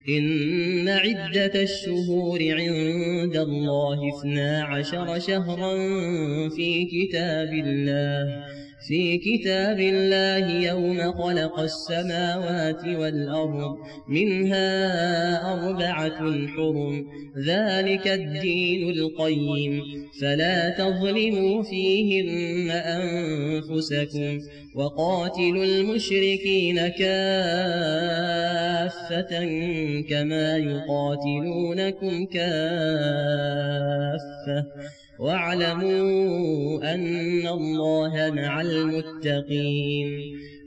إن عدة الشهور عند الله 12 شهرا في كتاب الله يوم خلق السماوات والأرض منها 4 حرم ذلك الدين القيم فلا تظلموا فيهن أنفسكم وقاتلوا المشركين كافة كما يقاتلونكم كافة واعلموا أن الله مع المتقين.